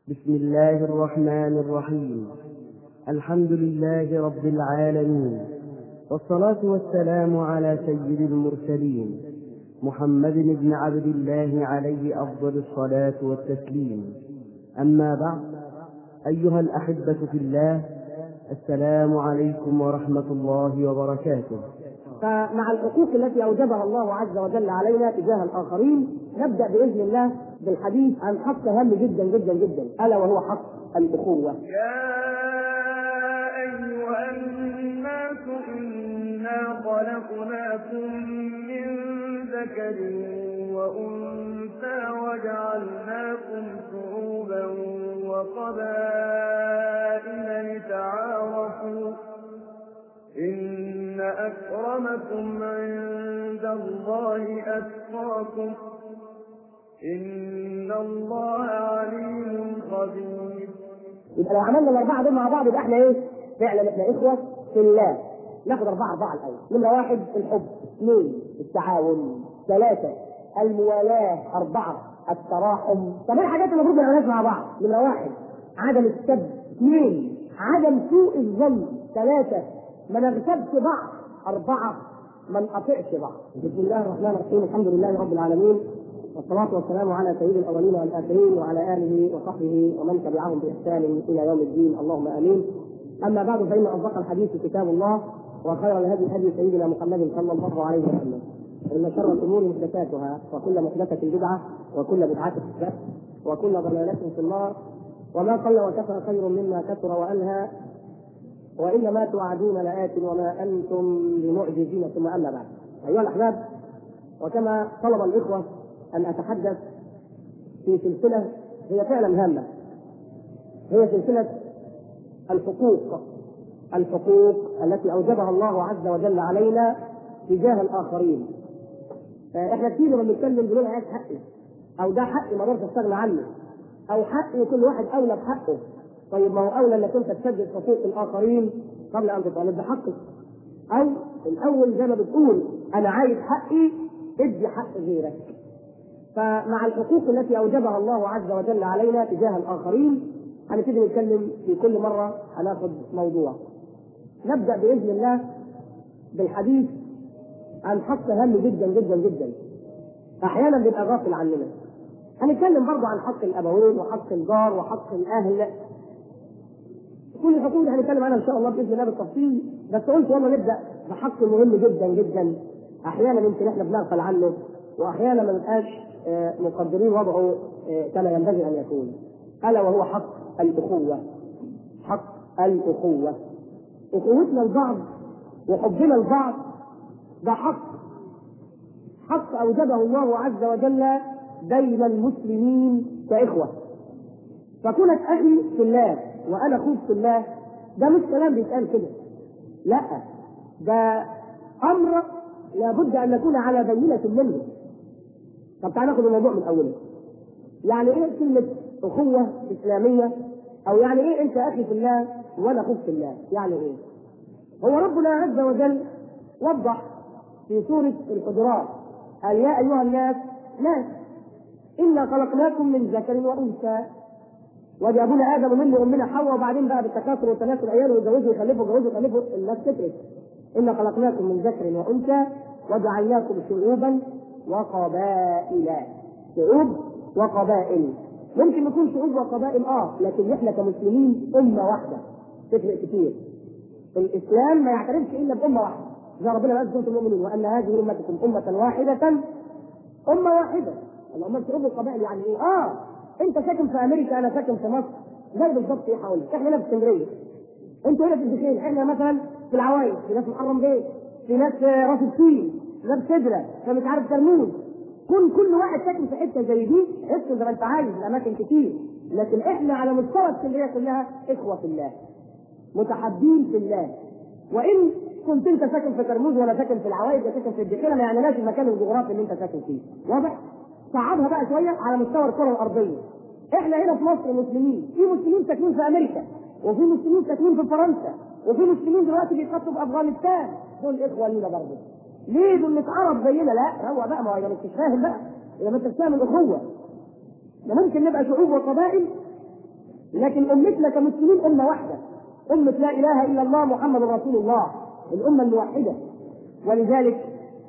بسم الله الرحمن الرحيم. الحمد لله رب العالمين، والصلاة والسلام على سيد المرسلين محمد بن عبد الله عليه أفضل الصلاة والتسليم. أما بعد، أيها الأحبة في الله، السلام عليكم ورحمة الله وبركاته. فمع الحقوق التي أوجبها الله عز وجل علينا تجاه الآخرين، نبدأ بإذن الله بالحديث عن حق هام جدا جدا جدا، ألا وهو حق الأخوة. يا أيها الناس إنا خلقناكم من ذكر وأنثى وجعلناكم شعوبا وقبائل لتعارفوا إن أكرمكم عند الله أتقاكم إن الله عليم خبير. يبقى لو عملنا الأربعة دول مع بعض يبقى احنا ايه؟ فعلا احنا إخوة في الله. ناخد أربعة الأول. نمرة 1 الحب، 2 التعاون، 3 الموالاة، 4 التراحم. طب ايه الحاجات اللي المفروض نعملها مع بعض؟ نمرة 1 عدم السب، 2 عدم سوء الظن، 3 ما نغتابش بعض، 4 ما نقطعش بعض. بسم الله الرحمن الرحيم. الحمد لله رب العالمين، والصلاة والسلام على سيد الأولين والآخرين وعلى آله وصحبه ومن تبعهم بإحسان إلى يوم الدين، اللهم آمين. أما بعد، فإن أصدق الحديث كتاب الله، وخير الهدي هدي سيدنا محمد صلى الله عليه وسلم، إن شر الأمور محدثاتها، وكل محدثة بدعة، وكل بدعة ضلالة، وكل ضلالة في النار. وما قل وكفى خير مما كثر وألهى، وإنما توعدون لآت وما أنتم بمعجزين. ثم أما بعد، أيها الأحباب، وكما طلب الإخوة أن أتحدث في سلسلة هي فعلا هامة، هي سلسلة الحقوق التي أوجبها الله عز وجل علينا تجاه الآخرين. إحنا كتير لما بنتكلم بنقول عايز حقي، أو ده حقي ما اقدرش أستغنى عنه، أو حقي كل واحد أولى بحقه. طيب ما هو أولى إنك أنت تسدد حقوق الآخرين قبل أن تطالب بحقك، أو الأول زي ما بتقول أنا عايز حقي ادي حق غيرك. فمع الحقوق التي أوجبها الله عز وجل علينا تجاه الآخرين هنبتدي نتكلم في كل مرة هناخد موضوع. نبدأ بإذن الله بالحديث عن حق هام جدا جدا جدا أحيانا بيبقى غافل عننا. هنتكلم برضه عن حق الأبوين وحق الجار وحق الأهل، كل الحقوق اللي هنتكلم عنها إن شاء الله بإذن الله بالتفصيل. بس قلت يلا نبدأ بحق مهم جدا جدا أحيانا يمكن إحنا بنغفل عنه، وأحيانا ما نبقاش مقدرين وضعه كما ينبغي أن يكون، ألا وهو حق الأخوة. حق الأخوة، أخوتنا البعض وحبنا البعض، ده حق أوجبه الله عز وجل بين المسلمين كإخوة. فكونك أخي في الله وأنا أخوك في الله، ده مش كلام بيتقال كده، لا، ده أمر لابد أن نكون على بينة منه. طب تعال ناخد الموضوع من أوله. يعني إيه كلمة أخوة إسلامية؟ أو يعني إيه أنت أخي في الله وأنا أخوك في الله؟ يعني إيه؟ هو ربنا عز وجل وضح في سورة الحجرات قال يا أيها الناس إنا خلقناكم من ذكر وأنثى وجابونا آدم من أمنا حواء، وبعدين بقى بالتكاثر وتناسل عيال ويجوزوا يخلفوا الناس تفرق. إنا خلقناكم من ذكر وأنثى وجعلناكم شعوبا وقبائل. شعوب وقبائل، ممكن نكون شعوب وقبائل لكن احنا كمسلمين أمة واحدة. تفرق كتير. الإسلام ما يعترفش إلا بأمة واحدة، زي ربنا قال سورة المؤمنين وأن هذه أمتكم أمة واحدة. أمة واحدة. الأمة شعوب وقبائل يعني إيه؟ أنت ساكن في أمريكا، أنا ساكن في مصر، زي بالضبط. إيه حوالي إحنا هنا في اسكندرية، أنتوا هنا في الدخيل، إحنا مثلا في العوايد، في ناس محرم بيه، في ناس راس السين، في ناس سدرة، في مش عارف ترموز. كل واحد ساكن في حتة زي دي، اسكن زي ما أنت عايز، الأماكن كتير، لكن إحنا على مستوى اسكندرية كلها إخوة في الله، متحابين في الله. وإن كنت أنت ساكن في ترموز ولا ساكن في العوايد ولا ساكن في الدخيل، ما يعنيناش المكان الجغرافي اللي أنت ساكن فيه. واضح؟ صعبها بقى شوية على مستوى الكرة الأرضية. إحنا هنا في مصر مسلمين، في مسلمين ساكنين في أمريكا، وفي مسلمين ساكنين في فرنسا، وفي مسلمين دلوقتي بيتقتلوا في أفغانستان. دول إخوة لينا برضه. ليه دول متعرف زينا؟ لا، هو بقى ما هو مش فاهم بقى، إذا ما أنتش فاهم الأخوة. ده ممكن نبقى شعوب وقبائل لكن امتنا كمسلمين امه واحده، امه لا اله الا الله محمد رسول الله، الامه الموحده. ولذلك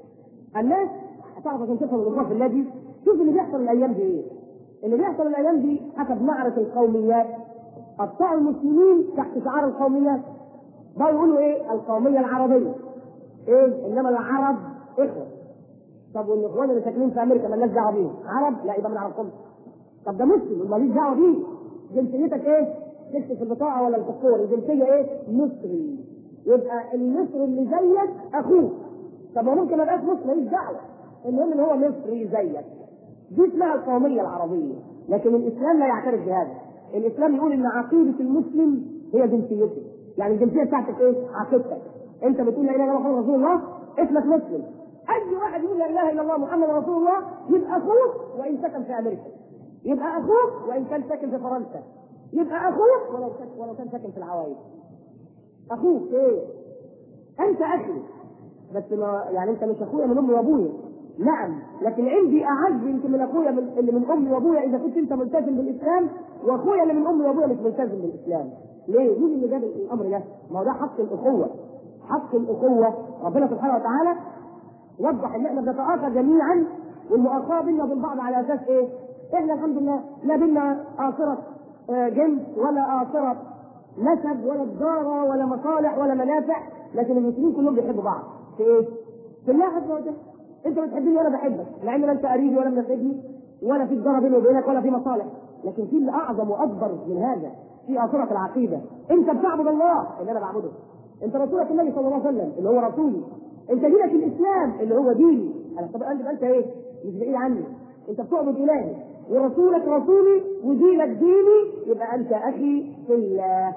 الناس هتعرف عشان تفهم الامور في الله دي، شوف اللي بيحصل الايام دي ايه. اللي بيحصل الايام دي حسب معرفه القوميات، ابطال المسلمين تحت شعار القوميات بقوا يقولوا ايه؟ القوميه العربيه. ايه؟ انما العرب اخوه. طب والاخوان اللي ساكنين في امريكا مالناش دعوه بيهم، عرب؟ لا، يبقى ما نعرفهمش. طب ده مسلم ماليش دعوه بيه. جنسيتك ايه؟ تكتب في البطاقه ولا الباسبور الجنسيه ايه؟ مصري. يبقى المصري اللي زيك اخوك. طب ما ممكن ما يبقاش مصري ماليش دعوه، المهم ان هو مصري زيك. دي اسمها القوميه العربيه. لكن الاسلام لا يعترف بهذا. الاسلام يقول ان عقيده المسلم هي جنسيته. يعني الجنسيه بتاعتك ايه؟ عقيدتك. انت بتقول لا اله الا الله محمد رسول الله، اسمك مسلم. اي واحد يقول لا اله الا الله محمد رسول الله يبقى اخوك وان سكن في امريكا، يبقى اخوك وان كان ساكن في فرنسا، يبقى اخوك ولو كان ساكن في العوايد. اخوك ايه؟ انت اخي، بس ما يعني انت مش اخويا من امي وابويا. نعم، لكن عندي اعز يمكن من اخويا اللي من امي وابويا اذا كنت انت ملتزم بالاسلام، واخويا اللي من امي وابويا مش ملتزم بالاسلام. ليه؟ مين اللي جاب الامر ده؟ ما هو ده حق الاخوه. حق الاخوه ربنا سبحانه وتعالى وضح ان احنا بنتآخى جميعا، والمؤاخاه بينا وبين بعض على اساس ايه؟ احنا الحمد لله لا بينا آثرة جنس ولا آثرة نسب ولا تجارة ولا مصالح ولا منافع، لكن المسلمين كلهم بيحبوا بعض. في ايه؟ في الله عز وجل. انت بتحبني وانا بحبك، مع ان لا انت قريبي ولا مناسبني ولا في تجاره بيني وبينك ولا في مصالح، لكن في اللي اعظم واكبر من هذا، في آثرة العقيده. انت بتعبد الله اللي انا بعبده، انت رسولك النبي صلى الله عليه وسلم اللي هو رسولي، انت دينك الاسلام اللي هو ديني. انا طب انت ايه؟ مش بعيد عني، انت بتعبد الهي ورسولك رسولي ودينك ديني، يبقى انت اخي في الله.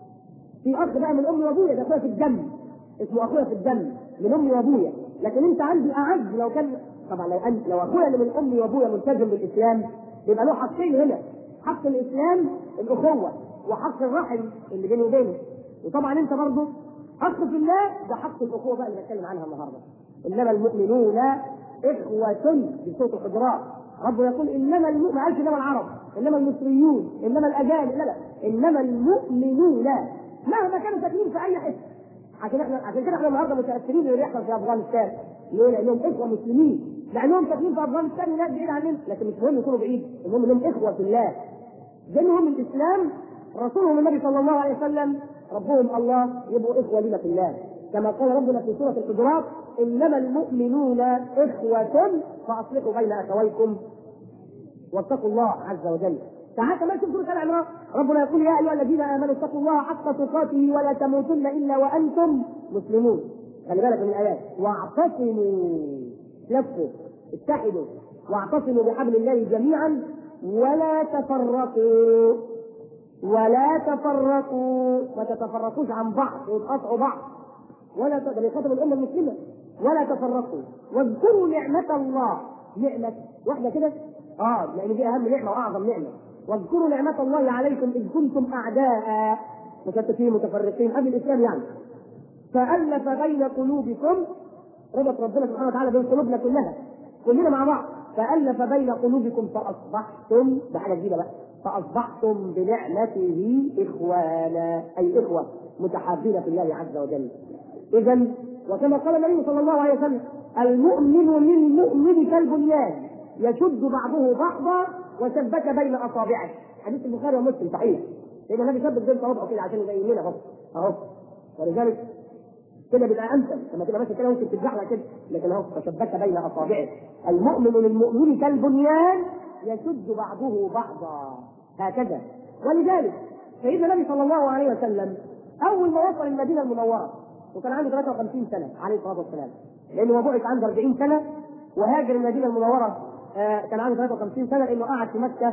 في اخ بقى من امي وابويا، ده اخويا في الدم، اسمه اخويا في الدم من امي وابويا، لكن انت عندي اعز. لو كان طبعا لو اخويا اللي من امي وابويا ملتزم بالاسلام يبقى له حقين هنا، حق الاسلام الاخوه وحق الرحم اللي بيني وبينه. وطبعا انت برضه حق في الله، ده حق الاخوه بقى اللي بتكلم عنها النهارده. انما المؤمنون اخوه في صوت الحجرات. ربنا يقول انما ما قالش انما العرب، انما المصريون، انما الاجانب، لا انما المؤمنون مهما كانوا ساكنين في اي حته. عشان كده احنا النهارده متاثرين باللي بيحصل في افغانستان. ليه؟ لانهم اخوه مسلمين، لانهم ساكنين في افغانستان وناس بعيد عننا، لكن مش مهم يكونوا بعيد، المهم انهم اخوه في الله. دينهم الاسلام، رسولهم النبي صلى الله عليه وسلم، ربهم الله، يبقوا اخوه لنا في الله. كما قال ربنا في سوره الحجرات انما المؤمنون اخوه فاصلحوا بين اخويكم واتقوا الله عز وجل. تعال كمان شوف سوره ال عمران، ربنا يقول يا ايها الذين امنوا اتقوا الله حق تقاته ولا تموتن الا وانتم مسلمون. خلي بالك من الايات. واعتصموا، لفوا، اتحدوا، واعتصموا بحبل الله جميعا ولا تفرقوا. ولا تفرقوا، ما تتفرقوش عن بعض وتقطعوا بعض، ولا بيخاطب الامه المسلمه. ولا تفرقوا واذكروا نعمه الله. نعمه واحده كده، لان دي اهم نعمه واعظم نعمه. واذكروا نعمه الله عليكم اذ كنتم اعداء مشتتين متفرقين قبل الاسلام يعني، فالف بين قلوبكم. ربط ربنا سبحانه وتعالى بين قلوبنا كلنا مع بعض. فالف بين قلوبكم فاصبحتم، بحاجه جديده بقى، فاصبحتم بنعمته اخوانا، اي اخوه متحابين في الله عز وجل. اذا وكما قال النبي صلى الله عليه وسلم المؤمن للمؤمن كالبنيان يشد بعضه بعضا وشبك بين اصابعه. حديث البخاري ومسلم صحيح. لان النبي شبك بين صوابعه كده عشان يبين لنا اهو. ولذلك كده بيبقى امثل، لما تبقى ماشي كده ممكن تتزحلق كده، لكن اهو فشبك بين اصابعه. المؤمن للمؤمن كالبنيان يشد بعضه بعضا، هكذا. ولذلك سيدنا النبي صلى الله عليه وسلم اول ما وصل المدينه المنوره وكان عنده 53 سنه عليه الصلاه والسلام، لانه بعث عنده 40 سنه وهاجر المدينه المنوره كان عنده 53 سنه، لانه قعد في مكه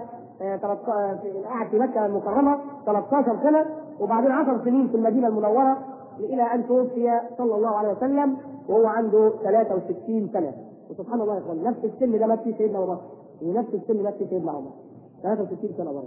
قعد في مكه المكرمه 13 سنه، وبعدين 10 سنين في المدينه المنوره الى ان توفي صلى الله عليه وسلم وهو عنده 63 سنه. وسبحان الله يا اخوان، نفس السن ده مات فيه سيدنا ابو بكر، ونفس السن مات فيه سيدنا عمر، 63 سنه برضه.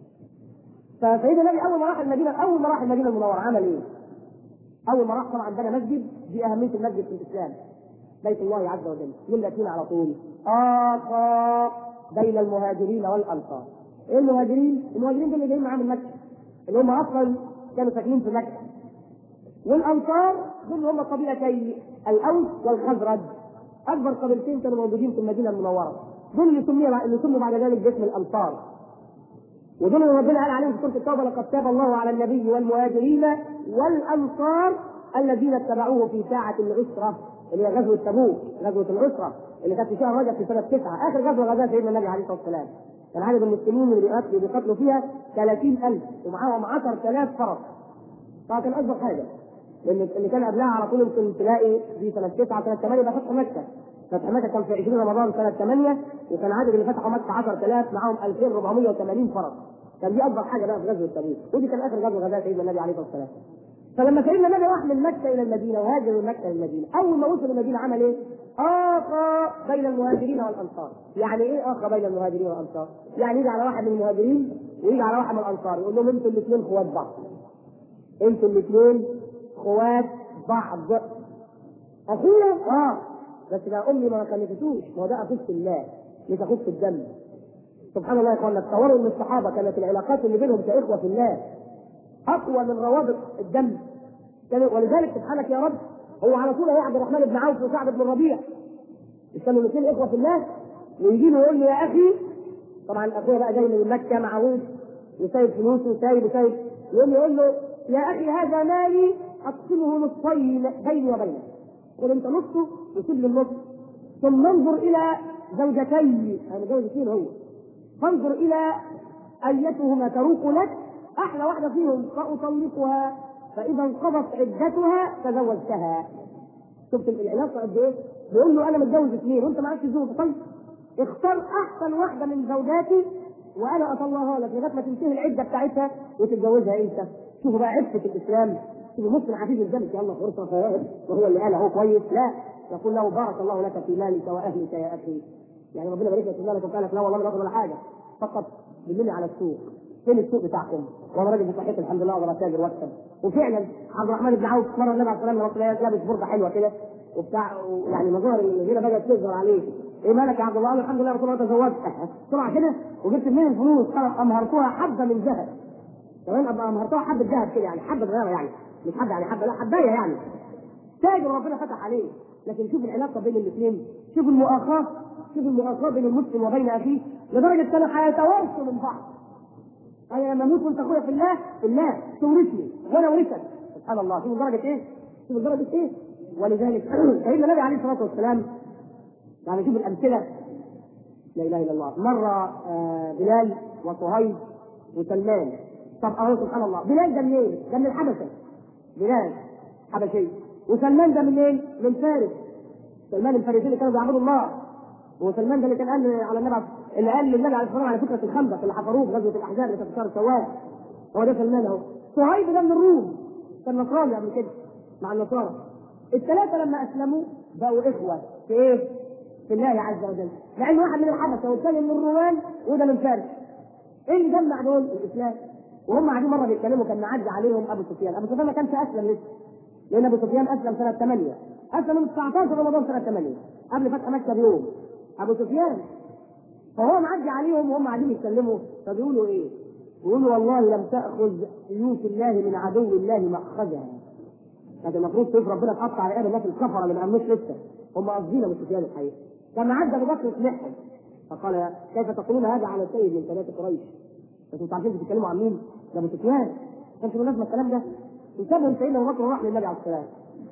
فسيدنا النبي اول ما راح المدينه المنوره عمل ايه؟ اول ما راح طبعا بنى مسجد، دي اهميه المسجد في الاسلام، بيت الله عز وجل. مين اللي فينا على طول؟ بين المهاجرين والانصار. ايه المهاجرين؟ المهاجرين دول اللي جايين معاهم من مكه، اللي هم اصلا كانوا ساكنين في مكه. والانصار دول اللي هم قبيلتين الاوس والخزرج، اكبر قبيلتين كانوا موجودين في المدينه المنوره، دول اللي سموا بعد ذلك باسم الانصار. ودول اللي ربنا قال عليهم في سوره التوبه: لقد تاب الله على النبي والمهاجرين والانصار الذين اتبعوه في ساعه العسره، اللي هي غزوه تبوك، غزوه العسره اللي كانت في شهر رجب في سنه 9، اخر غزوه غزاها سيدنا النبي عليه الصلاه والسلام. كان عدد المسلمين اللي بيقاتلوا فيها 30,000 ومعاهم 10,000 فرس. طبعا كان اكبر حاجه، لان اللي كان قبلها على طول يمكن تلاقي في سنه 9 سنه 8 بقى فتح مكه. فتح مكه كان في 20 رمضان سنه 8، وكان عدد اللي فتحوا مكه 10,000 معاهم 2,480 فرس. كان دي اكبر حاجه بقى في غزوه تبوك، ودي كان اخر غزوه غزاها سيدنا النبي عليه الصلاه والسلام. فلما سيدنا النبي راح من مكه الى المدينه وهاجر من مكه الى المدينه، اول ما وصل المدينه عمل ايه؟ آخى بين المهاجرين والانصار. يعني ايه آخى بين المهاجرين والانصار؟ يعني يجي على واحد من المهاجرين ويجي على واحد من الانصار يقول لهم: انتوا الاثنين خوات بعض. انتوا الاثنين خوات بعض. اخويا بس ده امي ما خلفتوش، ما هو ده اخوك في الله مش اخوك في الدم. سبحان الله يا اخوانا، تصوروا ان الصحابه كانت العلاقات اللي بينهم كاخوه في الله اقوى من روابط الدم. ولذلك سبحانك يا رب هو على طول يا عبد الرحمن بن عوف وسعد بن الربيع مش كانوا الاثنين اخوه في الله، ويجي له يقول له: يا اخي، طبعا اخويا بقى جاي من مكه معهوش وسايب فلوسه وسايب يقول له: يا اخي هذا مالي اقسمه نصفين بيني وبينك، قل انت نصه وسيب لي النص، ثم انظر الى زوجتي، انا متجوز اثنين هو، فانظر الى ايتهما تروق لك، احلى واحده فيهم فاطلقها، فاذا انقضت عدتها تزوجتها. شفت العلاقه قد ايه؟ بيقول له: انا متجوز اثنين وانت معكش زوج، طيب اختار احسن واحده من زوجاتي وانا اطلقها لك لغايه ما تنتهي العده بتاعتها وتتجوزها انت. شوفوا بقى عفه الاسلام، شوفوا مسلم عزيز الجنة، يلا فرصه فوائد، وهو اللي قال اهو كويس، لا يقول له: بارك الله لك في مالك واهلك يا اخي. يعني ربنا بارك لك في مالك وقال لك: لا والله ما باخد ولا حاجه، فقط دلني على السوق، فين السوق بتاعكم؟ وانا راجل بصحتي الحمد لله اقدر اتاجر واكسب. وفعلا عبد الرحمن بن عوف مره النبي عليه الصلاه والسلام لابس برده حلوه كده وبتاع، يعني مظاهر الغيره بدات تظهر عليه. ايه مالك يا عبد الله؟ الحمد لله رسول الله تزوجت بسرعه كده وجبت منين الفلوس؟ قال: امهرتها حبه من ذهب. كمان ابقى امهرتها حبه ذهب كده، يعني حبه صغيره، يعني مش حبه يعني حبه، لا حبايه يعني. تاجر ربنا فتح عليه. لكن شوف العلاقه بين الاثنين، شوف المؤاخاه، شوف المؤاخاه بين المسلم وبين اخيه، لدرجه كانوا هيتوارثوا من بعض. انا لما اموت وانت اخويا في الله، في الله تورثني وانا اورثك. سبحان الله، شوف درجه ايه؟ شوف درجه ايه؟ ولذلك سيدنا النبي عليه الصلاه والسلام، يعني شوف الامثله، لا اله الا الله. مره بلال وصهيب وسلمان. طب اهو سبحان الله، بلال ده منين؟ ده من الحبشه. بلال حبشي، وسلمان ده منين؟ من فارس. سلمان الفارسي اللي كانوا بيعبدوا الله، وسلمان ده اللي كان قال على النبي، اللي قال للنبي عليه الصلاه والسلام على فكره الخندق اللي حفروه في غزوه الاحزاب اللي كانت في شهر شوال. هو ده سلمان اهو. صهيب ده من الروم، كان نصراني قبل كده مع النصارى. الثلاثه لما اسلموا بقوا اخوه في ايه؟ في الله عز وجل، لان واحد من الحبشه والثاني من الرومان وده من فارس. ايه اللي جمع دول؟ الاسلام. وهم قاعدين مره بيتكلموا كان معدي عليهم ابو سفيان. ابو سفيان ما كانش اسلم لسه، لان ابو سفيان اسلم سنه 8، اسلم من 19 رمضان سنه 8 قبل فتح مكه بيوم ابو سفيان. فهو معدي عليهم وهم قاعدين يتكلموا، فبيقولوا ايه؟ بيقولوا: والله لم تاخذ سيوف الله من عدو الله ماخذها. هذا المفروض سيف ربنا تقطع على الناس الكفره اللي ما امنوش لسه، هم قاصدين ابو سفيان الحقيقه. لما عدى ابو بكر يسمعهم فقال: كيف تقولون هذا على سيد من سادات قريش؟ انتوا عارفين بتتكلموا عن مين؟ ده ابو سفيان. كانش مناسبه الكلام ده. وسابهم سيدنا ابو بكر وراح للنبي عليه السلام.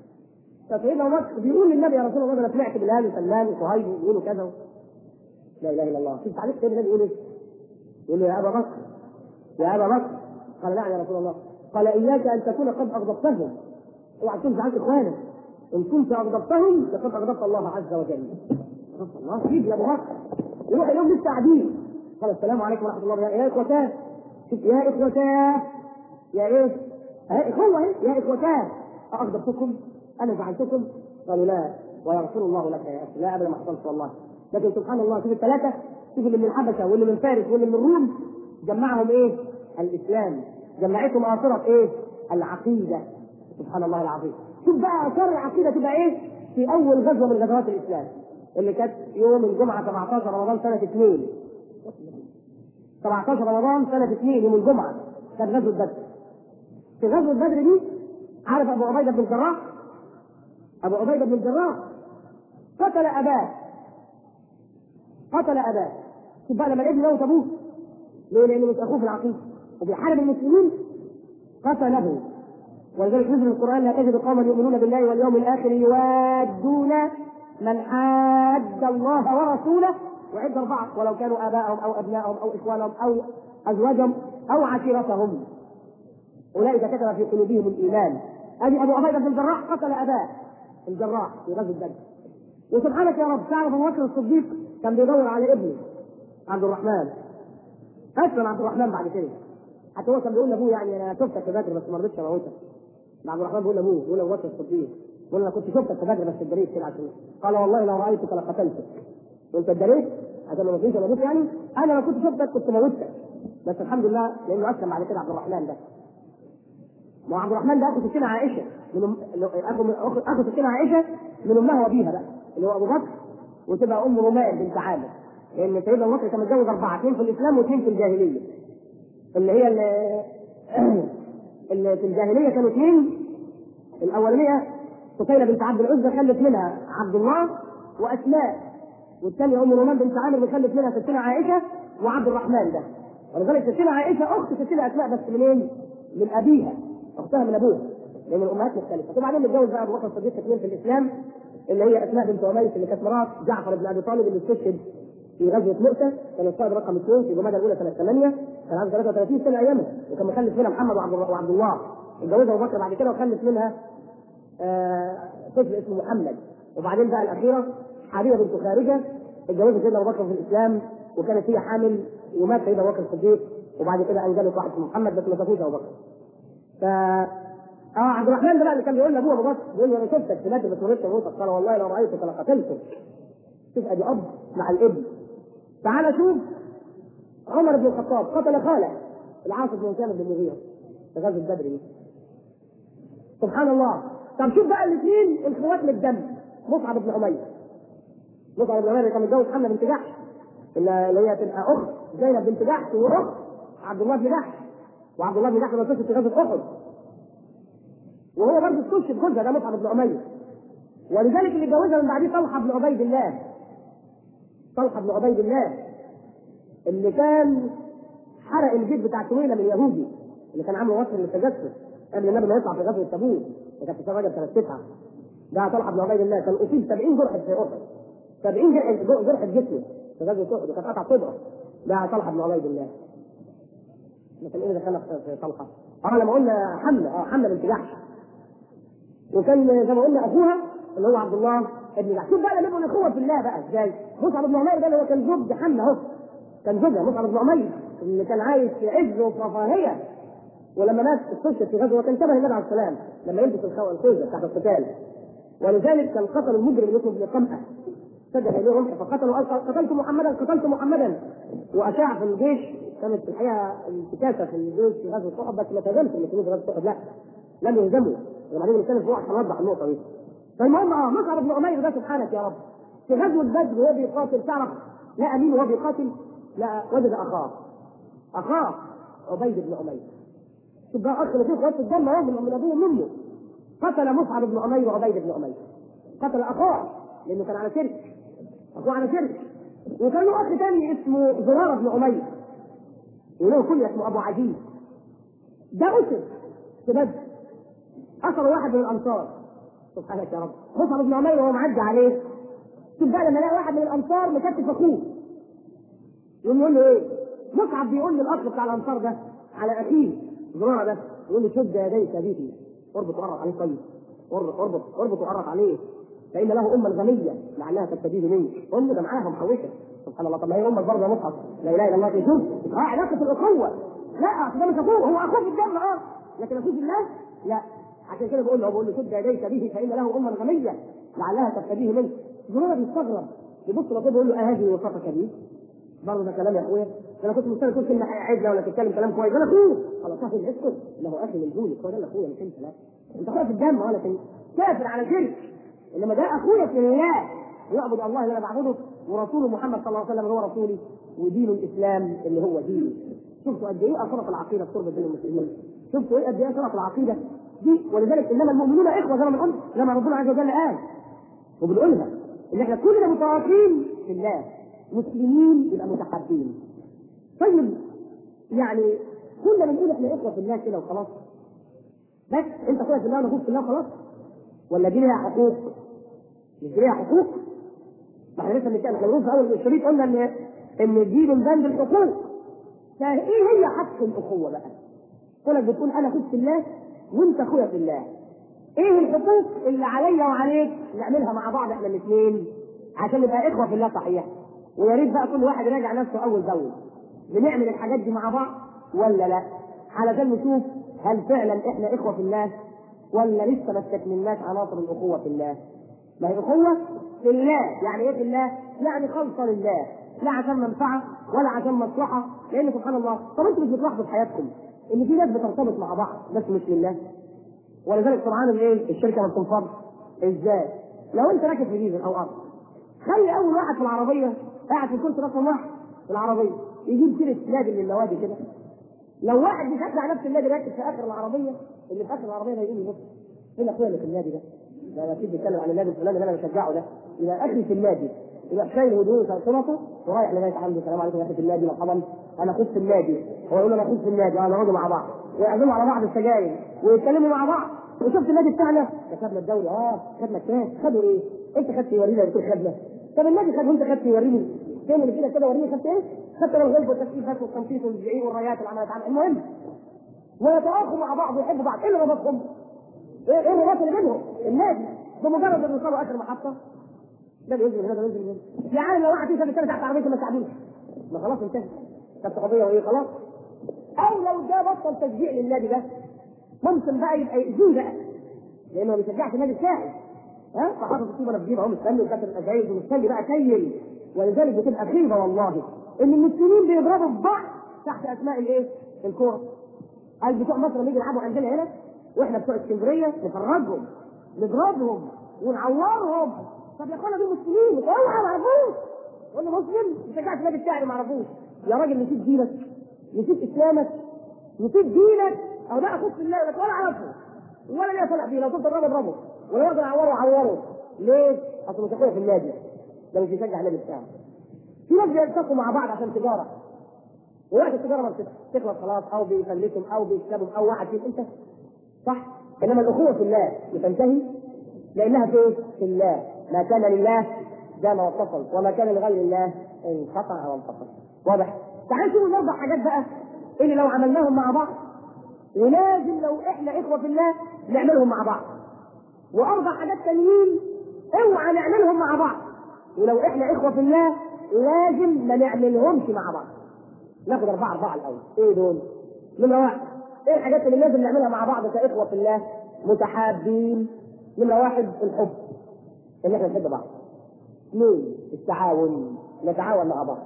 فسيدنا ابو بكر بيقول للنبي: يا رسول الله انا سمعت بلال وسلمان وصهيب بيقولوا كذا. لا اله الا الله. شوف تعليق سيدنا النبي يقول ايه؟ يقول له: يا ابا بكر، يا ابا بكر. قال: نعم يا رسول الله. قال: اياك ان تكون قد اغضبتهم، اوعى تكون زعلت اخوانك، ان كنت اغضبتهم فقد اغضبت الله عز وجل. الله يجي يا ابو بكر يروح اليوم لسه قاعدين. قال: السلام عليكم ورحمه الله وبركاته. يا اخوتاه، شوف يا اخوتاه، يا ايه؟ اخوه ايه؟ يا اخوتاه، اغضبتكم؟ انا زعلتكم؟ قالوا: لا، ويغفر الله لك يا اخي. لا ابدا ما حصلش والله. لكن سبحان الله، شوف الثلاثه، شوف اللي من الحبشه واللي من فارس واللي من الروم، جمعهم ايه؟ الاسلام. جمعتهم اثره ايه؟ العقيده. سبحان الله العظيم. شوف بقى اثار العقيده تبقى ايه؟ في اول غزوه من غزوات الاسلام اللي كانت يوم الجمعه 17 رمضان سنه 2. 17 رمضان سنه 2 يوم الجمعه كانت غزوه بدر. في غزوه بدر دي عارف ابو عبيده بن الجراح؟ ابو عبيده بن الجراح قتل اباه. شوف بقى لما الابن يموت ابوه ليه؟ لانه مش اخوه في العقيده وبيحارب المسلمين قتله. ولذلك نزل القران لا تجد قوما يؤمنون بالله واليوم الاخر يوادون من حاد الله ورسوله وعد 4 ولو كانوا اباءهم او ابناءهم او اخوانهم او ازواجهم او عشيرتهم اولئك كتب في قلوبهم الايمان. ادي ابو عبيده بن الجراح قتل اباه الجراح في غزوه بدر. وسبحانك يا رب تعرف ابو بكر الصديق كان بيدور على ابنه عبد الرحمن. اسلم عبد الرحمن بعد كده، حتى هو كان بيقول لابوه يعني انا شفتك في بدر بس ما رضيتش اموتك. عبد الرحمن بيقول لابوه، بيقول لابو بكر الصديق، بيقول انا كنت شفتك في بدر بس اتدريت كده عشان قال والله لو رايتك لقتلتك. وانت اتدريت عشان ما فيش موت يعني؟ انا لو كنت شفتك كنت موتك. بس الحمد لله لانه اسلم بعد كده عبد الرحمن ده. ما عبد الرحمن ده اخو ستنا عائشه اخو ستنا عائشه من امها وابيها بقى اللي هو ابو بكر، وتبقى ام رمان بنت عامر. لان سيدنا ابو بكر كان متجوز 4، 2 في الاسلام و2 في الجاهليه. اللي هي اللي في الجاهليه كانوا 2. الاولانيه سفينه بنت عبد العزى خلف منها عبد الله واسماء، والثانيه ام رمان بنت عامر بيخلف منها ستنا عائشه وعبد الرحمن ده. ولذلك ستنا عائشه اخت ستنا اسماء بس منين؟ من ابيها، اختها من ابوها لان الامهات مختلفه. وبعدين متجوز بقى ابو بكر الصديق 2 في الاسلام اللي هي اسماء بنت عميس اللي كانت مرات جعفر بن ابي طالب اللي استشهد في غزوه مؤتة، كان القائد رقم 2 في جمادى الاولى سنه 8، كان عنده 33 سنه ايامها، وكان مخلف منها محمد وعبد الله. اتجوزها ابو بكر بعد كده وخلف منها طفل اسمه محمد. وبعدين بقى الاخيره حبيبه بنت خارجه اتجوزها سيدنا ابو بكر في الاسلام وكانت هي حامل ومات سيدنا ابو بكر الصديق، وبعد كده انجبت واحد اسمه محمد بس ما شافوش ابو بكر. عبد الرحمن ده بقى اللي كان بيقول لابوه ابو بكر، بيقول له انا شفتك في بدر بس ما رضيتش اموتك، قال والله لو رايتك لقتلتك. شوف ادي اب مع الابن. تعال شوف عمر بن الخطاب قتل خاله العاص بن كامل بن المغيرة في غزوه بدر دي. سبحان الله. طب شوف بقى الاثنين اخوات للدم، مصعب بن عمير. مصعب بن عمير كان متجوز حمله بنت جحش اللي هي تبقى اخت زينب بنت جحش واخت عبد الله بن جحش، وعبد الله بن جحش ما في غزوه احد، وهو برضه استشهد جوزها ده مصعب بن عمير. ولذلك اللي اتجوزها من بعديه طلحه بن عبيد الله. طلحه بن عبيد الله اللي كان حرق البيت بتاع سويلة من اليهودي اللي كان عامله وصف للتجسس قبل النبي ما يطلع في غزوه تبوك، وكانت في رجب سنه 9. ده طلحه بن عبيد الله كان اصيب 70 جرح في احد، 70 جرح في جسمه في غزوه احد وكانت قطع صدره. ده طلحه بن عبيد الله. لكن ايه دخلنا في طلحه؟ لما قلنا حمله بنت جحش، وكان زي ما قلنا اخوها اللي هو عبد الله ابن جحش. شوف بقى لما يبقوا الاخوه في الله بقى ازاي. مصعب بن عمير ده اللي هو كان زوج حمله اهو، كان زوجها مصعب بن عمير اللي كان عايش في عز ورفاهيه، ولما مات استشهد في غزوه كان شبه النبي عليه السلام لما يلبس الخوذه بتاعت القتال. ولذلك كان قتل المجرم اللي اسمه ابن قمأة، سجل اليهم فقتلوا قتلت محمدا واشاع في الجيش. كانت الحقيقه انتكاسه في الجيش في غزوه احد، بس ما تهزمش المسلمين في غزوه احد، لا لم يهزموا. وبعدين نتكلم في واحد هنوضح النقطه دي. فالمهم مصعب بن عمير ده سبحانك يا رب في غزوه بدر وهو بيقاتل تعرف لا امين وهو بيقاتل لا وجد اخاه عبيد بن عمير. شوف بقى اخ فيه اخوات الدم اهو من ابوه ومنه. قتل مصعب بن عمير وعبيد بن عمير، قتل اخاه لانه كان على شرك، اخوه على شرك. وكان له اخ ثاني اسمه زراره بن عمير وله كل اسمه ابو عزيز. ده اسر في بدر، اثر واحد من الانصار. سبحانك يا رب. مصعب بن عمير وهو معدي عليه، شوف بقى لما لقى واحد من الانصار مكتف اخوه يقول له ايه؟ مصعب بيقول للاخ بتاع الانصار ده على اخيه زراره ده، يقول له شد يديك به، اربط وقرط عليه طيب، اربط وقرط عليه فان له اما غنيه لعلها تستفيد منك. امه ده معاها محوشه. سبحان الله. طب ما هي امك برضه يا مصعب، لا اله الا الله يجوز. علاقه الاخوه لا ده مش اخوه، هو اخوه في الدم لكن اخوه في الله لا. عشان كده بقول له شد يديك به فان له اما غنيه لعلها تستفيد منك. زراره بيستغرب يبص لطيب يقول له اهذه وصفك به؟ برضه ده كلام يا اخويا، انا كنت مستني تقول كلمه عدله ولا تتكلم كلام كويس. انا اخوه خلاص صاحب اسكت، لا هو اخي من دونك، هو ده اخويا مش انت. لا انت اخويا في الدم لكن كافر على شرك، انما ده اخويا في الله يعبد الله اللي انا بعبده ورسوله محمد صلى الله عليه وسلم هو رسولي، ودين الاسلام اللي هو ديني. شفتوا قد ايه اثرت العقيده في تربه بين المسلمين؟ شفتوا ايه قد ايه اثرت العقيده دي؟ ولذلك انما المؤمنون اخوه زي ما بنقول، زي ما ربنا عز وجل قال وبنقولها ان احنا كلنا متواصلين في الله، مسلمين يبقى متحابين. طيب يعني كلنا بنقول احنا اخوه في الله كده وخلاص؟ بس انت اخويا في الله وانا اخوك في الله خلاص؟ ولا دي ليها حقوق؟ مش دي ليها حقوق؟ ما احنا لسه بنتكلم، احنا بنقول في اول الشريط قلنا ان دي من بند الحقوق. فايه هي حق الاخوه بقى؟ كونك بتقول انا اخوك في الله وانت اخويا في الله، ايه الحقوق اللي عليا وعليك نعملها مع بعض احنا الاثنين عشان نبقى اخوه في الله صحيح؟ ويا ريت بقى كل واحد يراجع نفسه اول باول، بنعمل الحاجات دي مع بعض ولا لا؟ علشان نشوف هل فعلا احنا اخوه في الله ولا لسه ما استكملناش عناصر الاخوه في الله. ما هي اخوه في الله، يعني ايه في الله؟ يعني خالصه لله، لا عشان منفعه ولا عشان مصلحه، لان سبحان الله طب انتوا مش بتلاحظوا في حياتكم ان في ناس بترتبط مع بعض بس مش لله؟ ولذلك سبحان الايه الشركه ما بتنفض ازاي؟ لو انت راكب في ديزل او ارض، خلي اول واحد في العربيه قاعد في كرسي رقم واحد في العربيه يجيب سيره نادي من النوادي كده. لو واحد بيشجع نفس النادي راكب في اخر العربيه، اللي في اخر العربيه ده يقول لي بص فين اخويا اللي في النادي ده اكيد بيتكلم عن النادي الفلاني اللي انا بشجعه ده، يبقى اخري في النادي، يبقى شايل هدوء شنطه ورايح لغايه عنده السلام عليكم يا اخي في النادي مرحبا انا اخوك في النادي، هو يقول انا اخوك في النادي انا نقعدوا مع بعض ويعزموا على بعض السجاير ويتكلموا مع بعض. وشفت النادي بتاعنا كسبنا الدوري، خدنا الكاس، خدوا ايه؟ انت خدت يورينا بتقول خدنا، طب النادي خد وانت خدت يوريني فين اللي كده وريني خدت ايه؟ خدت الغلب والتسقيفات والتنطيط والزعيق والرايات اللي عملت عنها. المهم ويتراخوا مع بعض ويحبوا بعض، ايه اللي ربطهم؟ ايه الرباط اللي بينهم؟ النادي بمجرد ان يوصلوا اخر محطه ده بينزل هنا ده بينزل هنا، يعني لو واحد ينزل الثاني تحت عربيته ما تعبوش ما خلاص انتهى، كانت قضيه وايه خلاص. او لو ده بطل تشجيع للنادي ده ممكن بقى يبقى يأذيه بقى لانه ما بيشجعش النادي بتاعي، فحاطط الطوبه في جيبه اهو مستني وكاتب الازايز ومستني بقى كيل. ولذلك بتبقى خيبه والله ان المسلمين بيضربوا في بعض تحت اسماء الايه؟ الكوره. قال بتوع مصر لما يجي يلعبوا عندنا هنا واحنا بتوع اسكندريه نفرجهم نضربهم ونعورهم. طب يا اخوانا دول مسلمين اوعى ما عرفوش، يقول له مسلم ما تشجعش النادي بتاعي ما عرفوش. يا راجل نسيت دينك، نسيت اسلامك، نسيت دينك، او ده اخوك في الله ولا عرفه ولا ليه صالح فيه، لو كنت تضربه اضربه ولا يقدر يعوره ليه؟ اصل مش اخويا في النادي ده مش بيشجع النادي بتاعه. في ناس بيلتقوا مع بعض عشان تجاره، ووقت التجاره ما بتخلص خلاص او بيفلتهم او بيكسبهم او واحد فيهم انت صح. انما الاخوه في الله بتنتهي لانها في الله، ما كان لله دام واتصل وما كان لغير الله انقطع وانفصل. واضح؟ تعال شوفوا الاربع حاجات بقى اللي لو عملناهم مع بعض ولازم لو احنا اخوه في الله نعملهم مع بعض، واربع حاجات تانيين اوعى نعملهم مع بعض ولو احنا اخوه في الله لازم ما نعملهمش مع بعض. ناخد اربعه الاول. ايه دول؟ نمره واحد، ايه الحاجات اللي لازم نعملها مع بعض كاخوه في الله متحابين؟ نمره واحد الحب، ان احنا نحب بعض. اثنين التعاون، نتعاون مع بعض.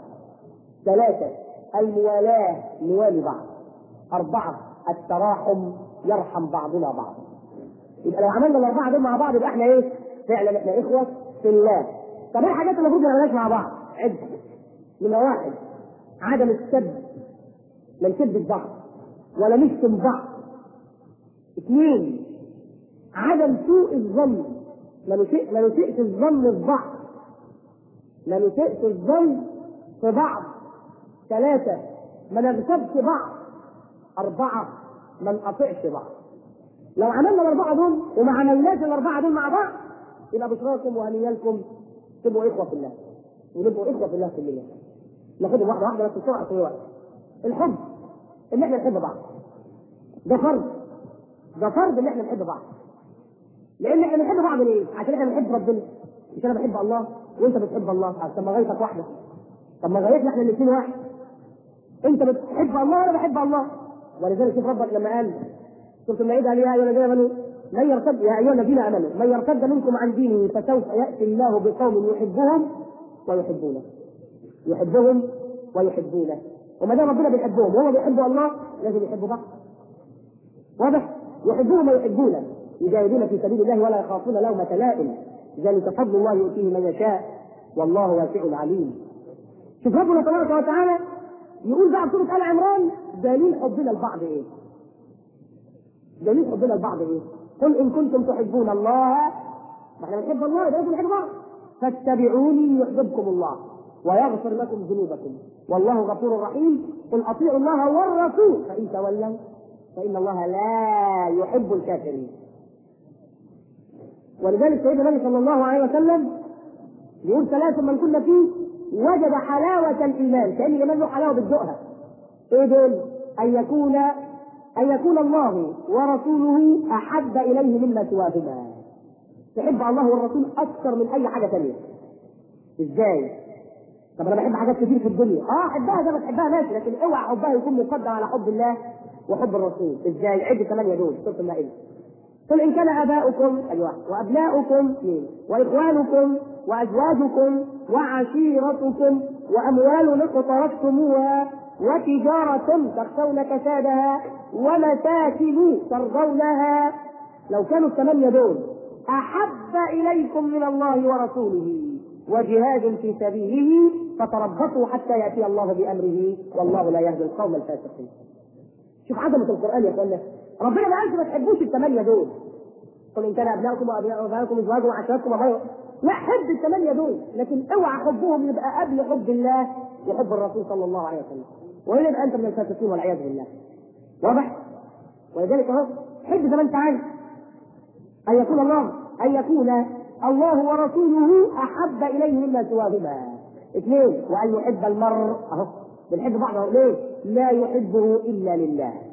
ثلاثه الموالاه، نوالي بعض. اربعه التراحم، يرحم بعضنا بعض. يبقى لو عملنا الاربعه دول مع بعض يبقى احنا ايه؟ فعلا احنا اخوه في الله. طب ايه الحاجات اللي المفروض ما نعملهاش مع بعض؟ عد. نمره واحد عدم السب، ما نسبش بعض ولا نشتم بعض. اثنين عدم سوء الظن، ما نسيئش الظن في بعض، ما نسيئش الظن في بعض. ثلاثة ما نغتابش بعض. أربعة ما نقطعش بعض. لو عملنا الأربعة دول وما عملناش الأربعة دول مع بعض يبقى بشراكم وهنيالكم تبقوا إخوة في الله ونبقوا إخوة في الله كلنا. ناخدهم واحدة واحدة بس بسرعة كل وقت. الحب، إن إحنا نحب بعض، ده فرض، ده فرض إن إحنا نحب بعض. لأن إحنا بنحب بعض ليه؟ عشان إحنا بنحب ربنا. مش أنا بحب الله وأنت بتحب الله، طب ما غايتك واحدة، طب ما غايتنا إحنا الاثنين واحد. أنت بتحب الله وأنا بحب الله. ولذلك شوف ربك لما قال سورة المائدة يا أيها الذين آمنوا من يرتد، يا أيها الذين آمنوا من يرتد منكم عن دينه فسوف يأتي الله بقوم يحبهم ويحبونه، يحبهم ويحبونه. وما دام ربنا بيحبهم وهو بيحب الله لازم يحبوا بعض. واضح؟ يحبهم ويحبونه، يجاهدون في سبيل الله ولا يخافون لومة لائم، ذلك فضل الله يؤتيه من يشاء والله واسع عليم. شوف ربنا تبارك وتعالى يقول بقى في سورة آل عمران دليل حبنا لبعض ايه؟ دليل حبنا لبعض ايه؟ قل ان كنتم تحبون الله، احنا بنحب الله يبقى بنحب بعض، فاتبعوني يحببكم الله ويغفر لكم ذنوبكم والله غفور رحيم. قل اطيعوا الله والرسول فان تولوا فان الله لا يحب الكافرين. ولذلك سيدنا النبي صلى الله عليه وسلم يقول ثلاث من كنا فيه وجد حلاوة الإيمان، كأن الإيمان له حلاوة بتدوقها. إيه دول؟ أن يكون الله ورسوله أحب إليه مما سواهما. تحب الله والرسول أكثر من أي حاجة ثانية. إزاي؟ طب أنا بحب حاجات كتير في الدنيا، أحبها زي ما تحبها ماشي، لكن اوعى حبها يكون مقدم على حب الله وحب الرسول. إزاي؟ عد 8 دول سورة المائدة. قل إن كان آباؤكم وأبناؤكم وإخوانكم وأزواجكم وعشيرتكم وأموال اقترفتموها وتجارة تخشون كسادها ومساكن ترضونها، لو كانوا 8 دول أحب إليكم من الله ورسوله وجهاد في سبيله فتربصوا حتى يأتي الله بأمره والله لا يهدي القوم الفاسقين. شوف عظمة القرآن يا اخوانا، ربنا ما قالش ما تحبوش 8 دول. قل ان كان ابنائكم وابنائكم وازواجكم وعشيرتكم وغيرهم، لا حب 8 دول، لكن اوعى حبهم يبقى قبل حب الله وحب الرسول صلى الله عليه وسلم، ولا يبقى انت من الفاسقين والعياذ بالله. واضح؟ ولذلك اهو حب زي ما انت عايز ان يكون الله ورسوله احب اليه مما سواهما. 2 وان يحب المرء، اهو بنحب بعض ليه؟ لا يحبه الا لله.